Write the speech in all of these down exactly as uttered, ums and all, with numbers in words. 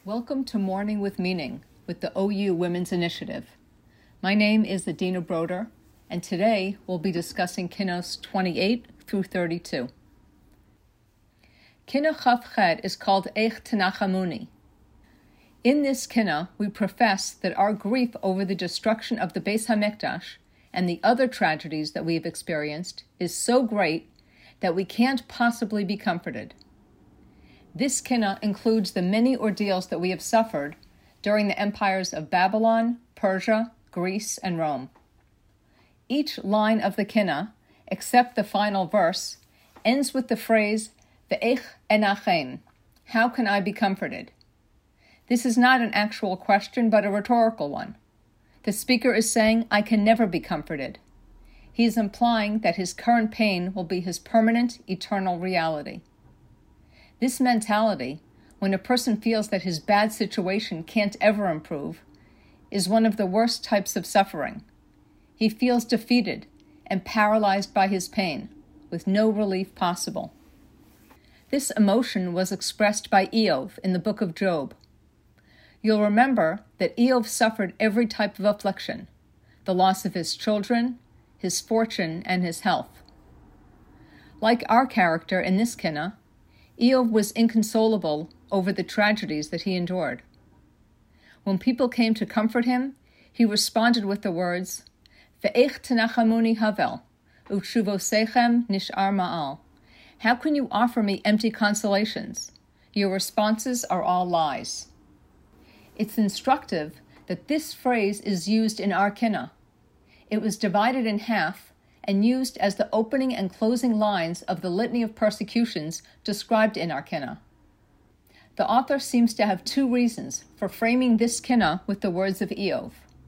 Welcome to Morning with Meaning with the O U Women's Initiative. My name is Adina Broder, and today we'll be discussing Kinnos twenty-eight through thirty-two. Kinna Chaf Chet is called Eich Tenachamuni. In this Kinna, we profess that our grief over the destruction of the Beis HaMikdash and the other tragedies that we have experienced is so great that we can't possibly be comforted. This Kinna includes the many ordeals that we have suffered during the empires of Babylon, Persia, Greece, and Rome. Each line of the Kinna, except the final verse, ends with the phrase, Ve'ech enachem, how can I be comforted? This is not an actual question, but a rhetorical one. The speaker is saying, I can never be comforted. He is implying that his current pain will be his permanent, eternal reality. This mentality, when a person feels that his bad situation can't ever improve, is one of the worst types of suffering. He feels defeated and paralyzed by his pain, with no relief possible. This emotion was expressed by Eov in the book of Job. You'll remember that Eov suffered every type of affliction, the loss of his children, his fortune, and his health. Like our character in this Kinna, Eov was inconsolable over the tragedies that he endured. When people came to comfort him, he responded with the words, Ve'ech tenachamuni havel, u'tshuvosechem nish'ar ma'al. How can you offer me empty consolations? Your responses are all lies. It's instructive that this phrase is used in our Kinna. It was divided in half and used as the opening and closing lines of the litany of persecutions described in our Kinna. The author seems to have two reasons for framing this Kinna with the words of Eov.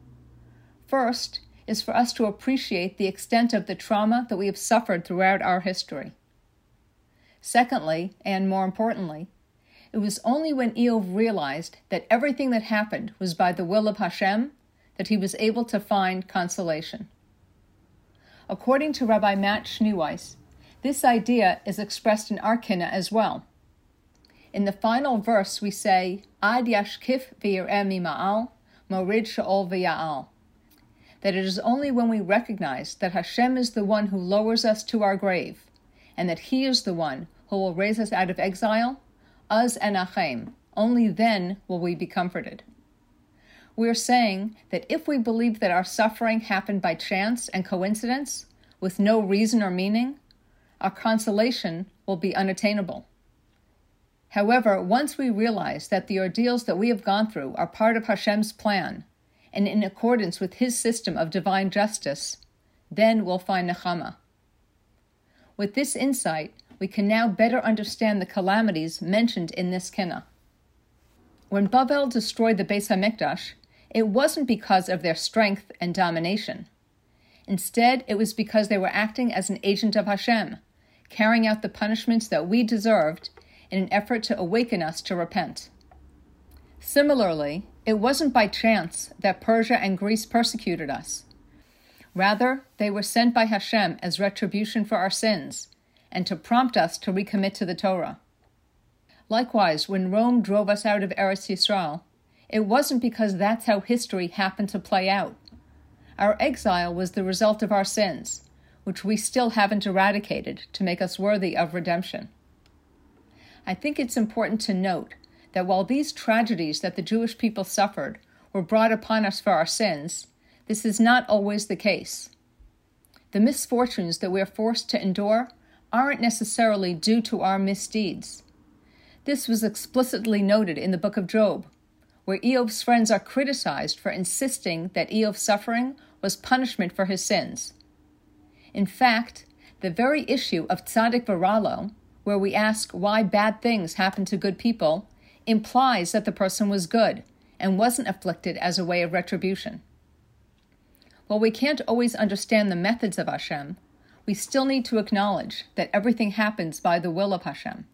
First is for us to appreciate the extent of the trauma that we have suffered throughout our history. Secondly, and more importantly, it was only when Eov realized that everything that happened was by the will of Hashem that he was able to find consolation. According to Rabbi Matt Schneeweiss, this idea is expressed in our Kinna as well. In the final verse we say, Ad yashkif v'yireh mima'al, morid sha'ol v'ya'al, that it is only when we recognize that Hashem is the one who lowers us to our grave, and that He is the one who will raise us out of exile, az enachem, only then will we be comforted. We are saying that if we believe that our suffering happened by chance and coincidence, with no reason or meaning, our consolation will be unattainable. However, once we realize that the ordeals that we have gone through are part of Hashem's plan, and in accordance with His system of divine justice, then we'll find nechama. With this insight, we can now better understand the calamities mentioned in this Kinna. When Bavel destroyed the Beis HaMikdash, it wasn't because of their strength and domination. Instead, it was because they were acting as an agent of Hashem, carrying out the punishments that we deserved in an effort to awaken us to repent. Similarly, it wasn't by chance that Persia and Greece persecuted us. Rather, they were sent by Hashem as retribution for our sins, and to prompt us to recommit to the Torah. Likewise, when Rome drove us out of Eretz Yisrael, it wasn't because that's how history happened to play out. Our exile was the result of our sins, which we still haven't eradicated to make us worthy of redemption. I think it's important to note that while these tragedies that the Jewish people suffered were brought upon us for our sins, this is not always the case. The misfortunes that we are forced to endure aren't necessarily due to our misdeeds. This was explicitly noted in the book of Job, where Eov's friends are criticized for insisting that Eov's suffering was punishment for his sins. In fact, the very issue of tzaddik v'ralo, where we ask why bad things happen to good people, implies that the person was good and wasn't afflicted as a way of retribution. While we can't always understand the methods of Hashem, we still need to acknowledge that everything happens by the will of Hashem.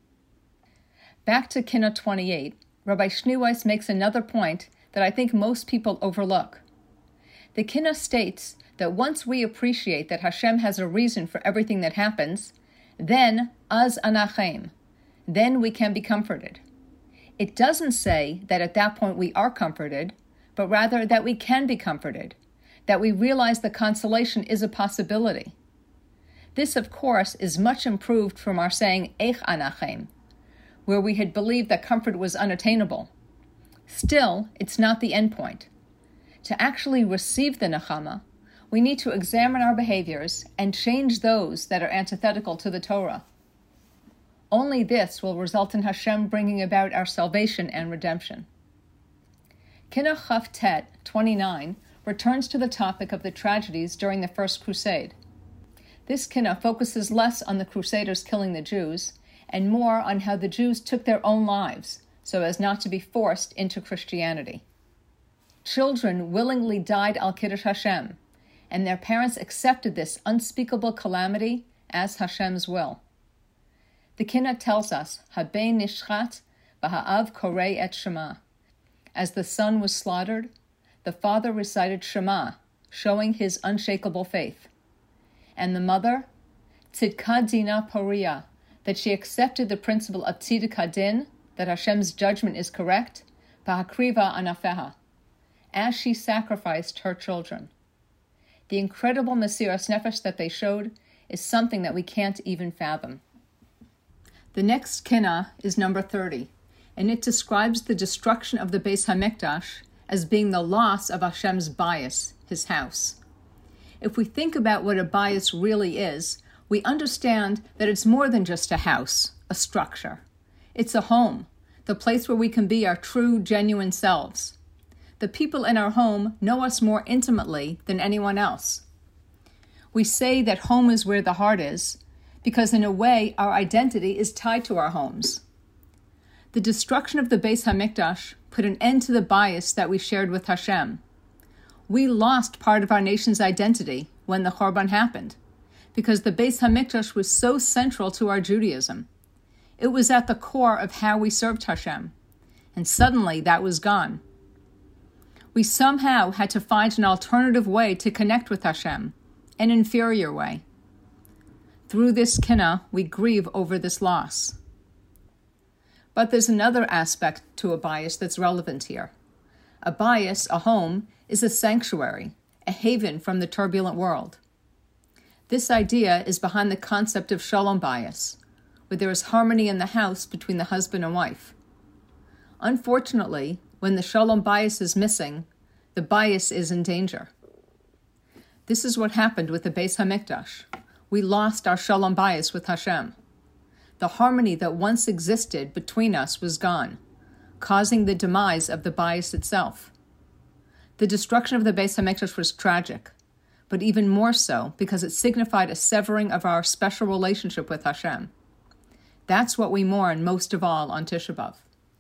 Back to Kinna twenty-eight, Rabbi Schneeweiss makes another point that I think most people overlook. The Kinna states that once we appreciate that Hashem has a reason for everything that happens, then az anachem, then we can be comforted. It doesn't say that at that point we are comforted, but rather that we can be comforted, that we realize the consolation is a possibility. This, of course, is much improved from our saying Eich anachem, where we had believed that comfort was unattainable. Still, it's not the end point. To actually receive the nechama, we need to examine our behaviors and change those that are antithetical to the Torah. Only this will result in Hashem bringing about our salvation and redemption. Kinnah Chaf Tet twenty-nine returns to the topic of the tragedies during the First Crusade. This kinnah focuses less on the Crusaders killing the Jews and more on how the Jews took their own lives so as not to be forced into Christianity. Children willingly died al Kiddush Hashem, and their parents accepted this unspeakable calamity as Hashem's will. The kinnah tells us, Haben nishchat v'ha'av korei et Shema. As the son was slaughtered, the father recited Shema, showing his unshakable faith. And the mother, tzidka dina poriya, that she accepted the principle of tzidka din, that Hashem's judgment is correct, v'hakriva anafeha, as she sacrificed her children. The incredible mesiras nefesh that they showed is something that we can't even fathom. The next kinnah is number thirty, and it describes the destruction of the Beis HaMikdash as being the loss of Hashem's bayis, his house. If we think about what a bayis really is, we understand that it's more than just a house, a structure. It's a home, the place where we can be our true, genuine selves. The people in our home know us more intimately than anyone else. We say that home is where the heart is, because in a way our identity is tied to our homes. The destruction of the Beis HaMikdash put an end to the bayis that we shared with Hashem. We lost part of our nation's identity when the Chorban happened, because the Beis HaMikdash was so central to our Judaism. It was at the core of how we served Hashem, and suddenly that was gone. We somehow had to find an alternative way to connect with Hashem, an inferior way. Through this kinnah, we grieve over this loss. But there's another aspect to a bayis that's relevant here. A bayis, a home, is a sanctuary, a haven from the turbulent world. This idea is behind the concept of shalom bayis, where there is harmony in the house between the husband and wife. Unfortunately, when the shalom bayis is missing, the bayis is in danger. This is what happened with the Beis HaMikdash. We lost our shalom bayis with Hashem. The harmony that once existed between us was gone, causing the demise of the bayis itself. The destruction of the Beis HaMikdash was tragic, but even more so because it signified a severing of our special relationship with Hashem. That's what we mourn most of all on Tisha B'Av.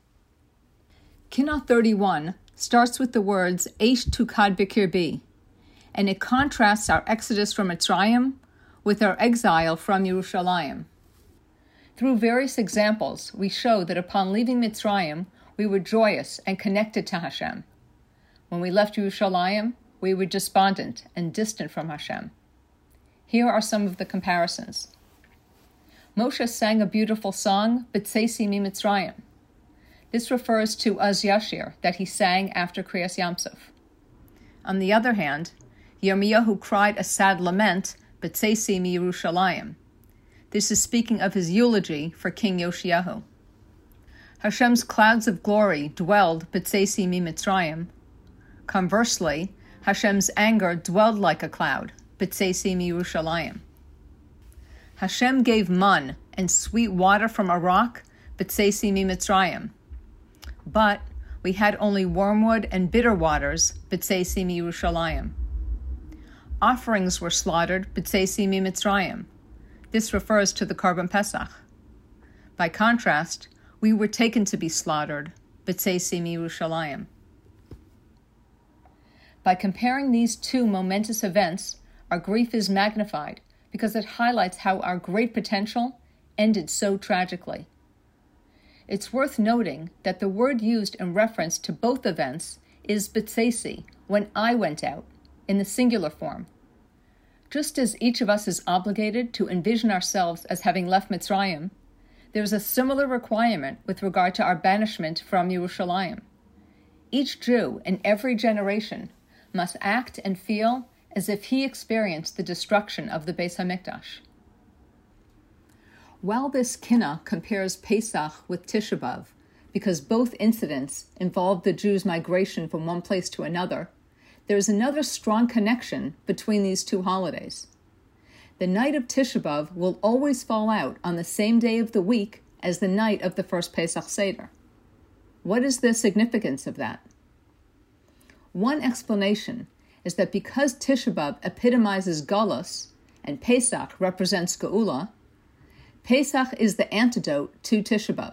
Kinnah thirty-one starts with the words Eish tukad b'kirbi, and it contrasts our exodus from Mitzrayim with our exile from Yerushalayim. Through various examples, we show that upon leaving Mitzrayim, we were joyous and connected to Hashem. When we left Yerushalayim, we were despondent and distant from Hashem. Here are some of the comparisons. Moshe sang a beautiful song, B'tseisi mi Mitzrayim. This refers to Az Yashir, that he sang after Kriyas Yamsuf. On the other hand, Yirmiyahu cried a sad lament, B'tseisi mi Yerushalayim. This is speaking of his eulogy for King Yoshiyahu. Hashem's clouds of glory dwelled B'tseisi mi Mitzrayim. Conversely, Hashem's anger dwelled like a cloud, B'tseisi mi Yerushalayim. Hashem gave man and sweet water from a rock, B'tseisi mi Mitzrayim. But we had only wormwood and bitter waters, B'tseisi mi Yerushalayim. Offerings were slaughtered, B'tseisi mi Mitzrayim. This refers to the Korban Pesach. By contrast, we were taken to be slaughtered, B'tseisi mi Yerushalayim. By comparing these two momentous events, our grief is magnified because it highlights how our great potential ended so tragically. It's worth noting that the word used in reference to both events is B'tseisi, when I went out, in the singular form. Just as each of us is obligated to envision ourselves as having left Mitzrayim, There is a similar requirement with regard to our banishment from Yerushalayim. Each Jew in every generation must act and feel as if he experienced the destruction of the Beis HaMikdash. While this Kinnah compares Pesach with Tisha B'Av, because both incidents involved the Jews' migration from one place to another, there is another strong connection between these two holidays. The night of Tisha B'Av will always fall out on the same day of the week as the night of the first Pesach Seder. What is the significance of that? One explanation is that because Tisha B'Av epitomizes Galus and Pesach represents Geula, Pesach is the antidote to Tisha B'Av.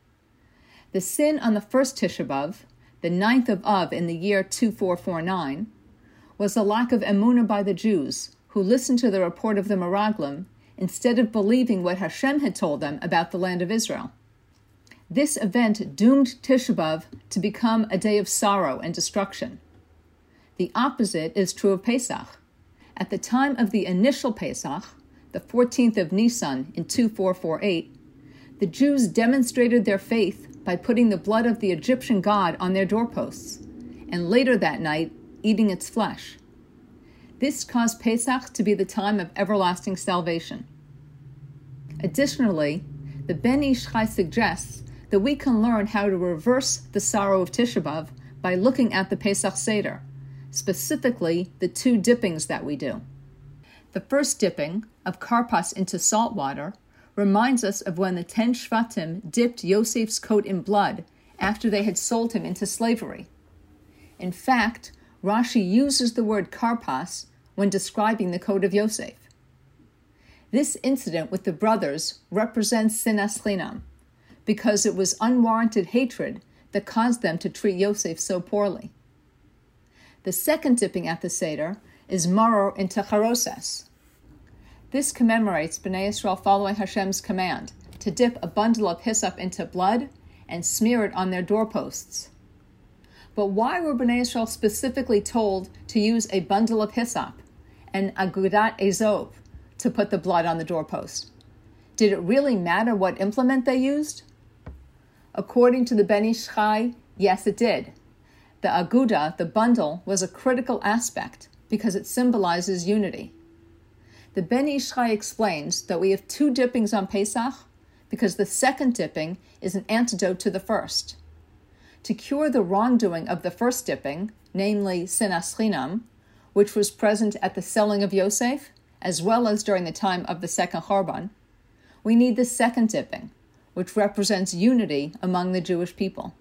The sin on the first Tisha B'Av, the ninth of Av in the year two four four nine, was a lack of emunah by the Jews, who listened to the report of the Meraglim instead of believing what Hashem had told them about the land of Israel. This event doomed Tisha B'Av to become a day of sorrow and destruction. The opposite is true of Pesach. At the time of the initial Pesach, the fourteenth of Nisan in two four four eight, the Jews demonstrated their faith by putting the blood of the Egyptian god on their doorposts, and later that night, eating its flesh. This caused Pesach to be the time of everlasting salvation. Additionally, the Ben Ish Chai suggests that we can learn how to reverse the sorrow of Tisha B'Av by looking at the Pesach Seder, specifically the two dippings that we do. The first dipping, of karpas into salt water, reminds us of when the ten Shvatim dipped Yosef's coat in blood after they had sold him into slavery. In fact, Rashi uses the word karpas when describing the coat of Yosef. This incident with the brothers represents sinas chinam, because it was unwarranted hatred that caused them to treat Yosef so poorly. The second dipping at the Seder is maror into charoses. This commemorates Bnei Yisrael following Hashem's command to dip a bundle of hyssop into blood and smear it on their doorposts. But why were Bnei Yisrael specifically told to use a bundle of hyssop and agudat ezov to put the blood on the doorpost? Did it really matter what implement they used? According to the Ben Ish Chai, yes it did. The aguda, the bundle, was a critical aspect because it symbolizes unity. The Ben Ish Chai explains that we have two dippings on Pesach because the second dipping is an antidote to the first. To cure the wrongdoing of the first dipping, namely sinas chinam, which was present at the selling of Yosef, as well as during the time of the second Chorban, we need the second dipping, which represents unity among the Jewish people.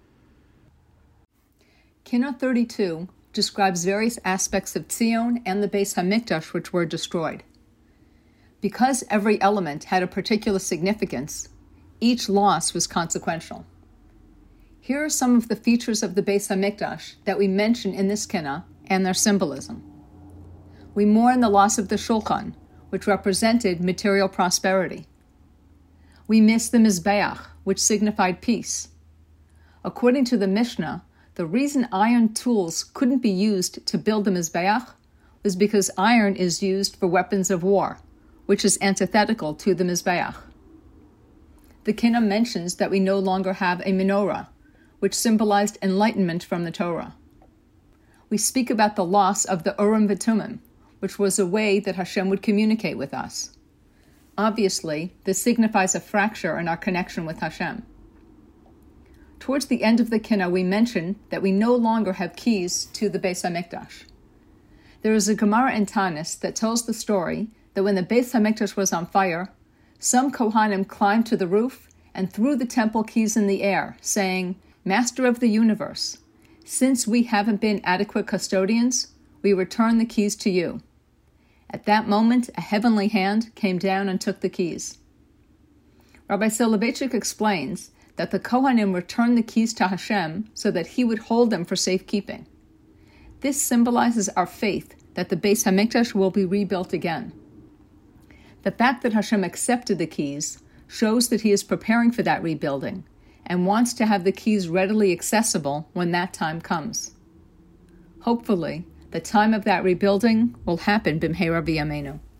Kinnah thirty-two describes various aspects of Tzion and the Beis HaMikdash which were destroyed. Because every element had a particular significance, each loss was consequential. Here are some of the features of the Beis HaMikdash that we mention in this Kinnah and their symbolism. We mourn the loss of the Shulchan, which represented material prosperity. We miss the Mizbeach, which signified peace. According to the Mishnah, the reason iron tools couldn't be used to build the Mizbeach was because iron is used for weapons of war, which is antithetical to the Mizbeach. The Kinnah mentions that we no longer have a menorah, which symbolized enlightenment from the Torah. We speak about the loss of the Urim V'Tumim, which was a way that Hashem would communicate with us. Obviously, this signifies a fracture in our connection with Hashem. Towards the end of the Kinnah, we mention that we no longer have keys to the Beis HaMikdash. There is a Gemara in Tanis that tells the story that when the Beis HaMikdash was on fire, some Kohanim climbed to the roof and threw the temple keys in the air, saying, "Master of the universe, since we haven't been adequate custodians, we return the keys to you." At that moment, a heavenly hand came down and took the keys. Rabbi Soloveitchik explains that the Kohanim returned the keys to Hashem so that he would hold them for safekeeping. This symbolizes our faith that the Beis HaMikdash will be rebuilt again. The fact that Hashem accepted the keys shows that he is preparing for that rebuilding and wants to have the keys readily accessible when that time comes. Hopefully, the time of that rebuilding will happen b'mheira b'yameinu.